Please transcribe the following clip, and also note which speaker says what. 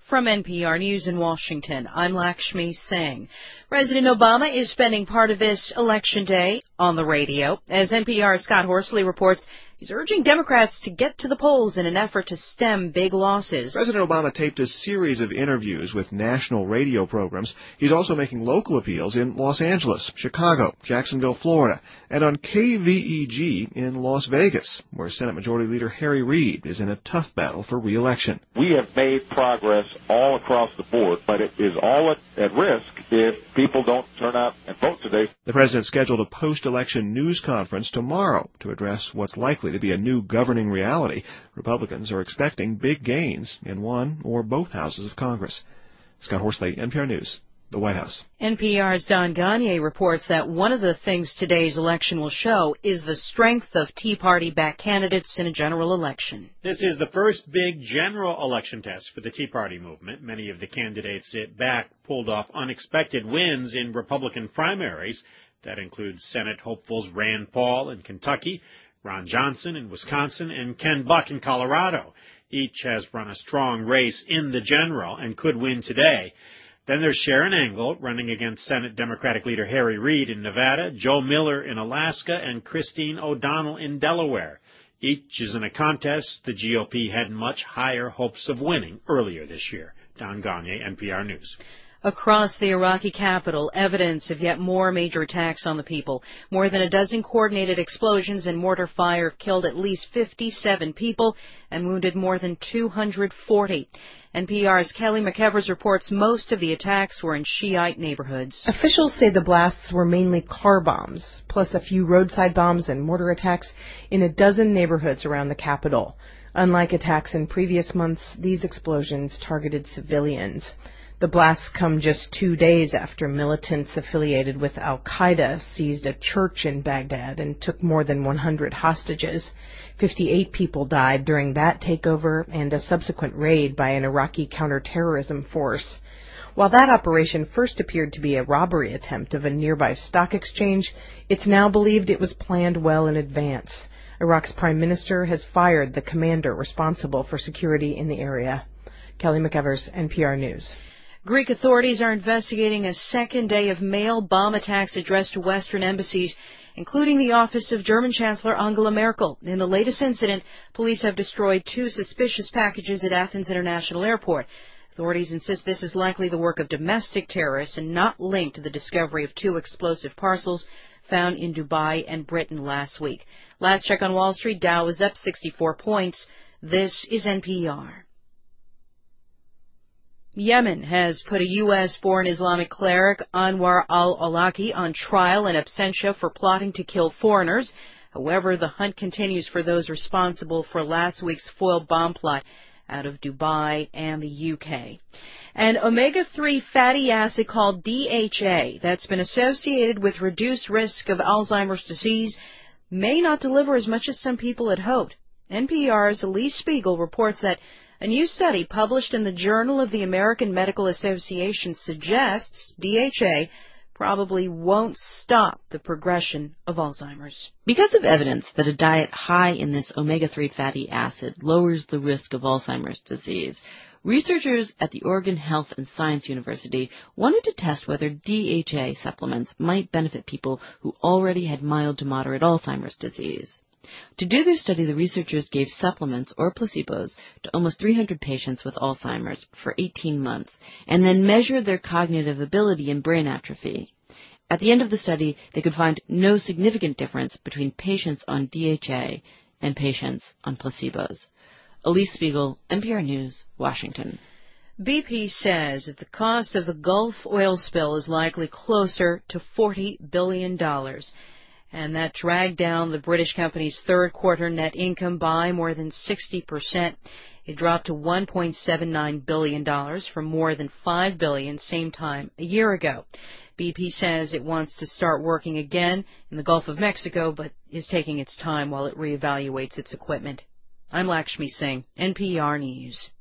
Speaker 1: From NPR News in Washington, I'm Lakshmi Singh. President Obama is spending part of this election day on the radio. As NPR's Scott Horsley reports, he's urging Democrats to get to the polls in an effort to stem big losses.
Speaker 2: President Obama taped a series of interviews with national radio programs. He's also making local appeals in Los Angeles, Chicago, Jacksonville, Florida, and on KVEG in Las Vegas, where Senate Majority Leader Harry Reid is in a tough battle for re-election.
Speaker 3: We have made progress all across the board, but it is all at risk if people don't turn out and vote today.
Speaker 2: The president scheduled a post-election news conference tomorrow to address what's likely to be a new governing reality. Republicans are expecting big gains in one or both houses of Congress. Scott Horsley, NPR News, the White House.
Speaker 1: NPR's Don Gagné reports that one of the things today's election will show is the strength of Tea Party-backed candidates in a general election.
Speaker 4: This is the first big general election test for the Tea Party movement. Many of the candidates it backed pulled off unexpected wins in Republican primaries. That includes Senate hopefuls Rand Paul in Kentucky, Ron Johnson in Wisconsin, and Ken Buck in Colorado. Each has run a strong race in the general and could win today. Then there's Sharon Angle running against Senate Democratic leader Harry Reid in Nevada, Joe Miller in Alaska, and Christine O'Donnell in Delaware. Each is in a contest the GOP had much higher hopes of winning earlier this year. Don Gagné, NPR News.
Speaker 1: Across the Iraqi capital, evidence of yet more major attacks on the people. More than a dozen coordinated explosions and mortar fire have killed at least 57 people and wounded more than 240. NPR's Kelly McEvers reports most of the attacks were in Shiite neighborhoods.
Speaker 5: Officials say the blasts were mainly car bombs, plus a few roadside bombs and mortar attacks in a dozen neighborhoods around the capital. Unlike attacks in previous months, these explosions targeted civilians. The blasts come just 2 days after militants affiliated with al-Qaeda seized a church in Baghdad and took more than 100 hostages. 58 people died during that takeover and a subsequent raid by an Iraqi counterterrorism force. While that operation first appeared to be a robbery attempt of a nearby stock exchange, it's now believed it was planned well in advance. Iraq's prime minister has fired the commander responsible for security in the area. Kelly McEvers, NPR News.
Speaker 1: Greek authorities are investigating a second day of mail bomb attacks addressed to Western embassies, including the office of German Chancellor Angela Merkel. In the latest incident, police have destroyed 2 suspicious packages at Athens International Airport. Authorities insist this is likely the work of domestic terrorists and not linked to the discovery of 2 explosive parcels found in Dubai and Britain last week. Last check on Wall Street, Dow was up 64 points. This is NPR. Yemen has put a U.S.-born Islamic cleric, Anwar al-Awlaki, on trial in absentia for plotting to kill foreigners. However, the hunt continues for those responsible for last week's foiled bomb plot out of Dubai and the U.K. An omega-3 fatty acid called DHA that's been associated with reduced risk of Alzheimer's disease may not deliver as much as some people had hoped. NPR's Elise Spiegel reports that a new study published in the Journal of the American Medical Association suggests DHA probably won't stop the progression of Alzheimer's.
Speaker 6: Because of evidence that a diet high in this omega-3 fatty acid lowers the risk of Alzheimer's disease, researchers at the Oregon Health and Science University wanted to test whether DHA supplements might benefit people who already had mild to moderate Alzheimer's disease. To do their study, the researchers gave supplements or placebos to almost 300 patients with Alzheimer's for 18 months and then measured their cognitive ability and brain atrophy. At the end of the study, they could find no significant difference between patients on DHA and patients on placebos. Elise Spiegel, NPR News, Washington.
Speaker 1: BP says that the cost of the Gulf oil spill is likely closer to $40 billion. And that dragged down the British company's third quarter net income by more than 60%. It dropped to $1.79 billion from more than $5 billion same time a year ago. BP says it wants to start working again in the Gulf of Mexico, but is taking its time while it reevaluates its equipment. I'm Lakshmi Singh, NPR News.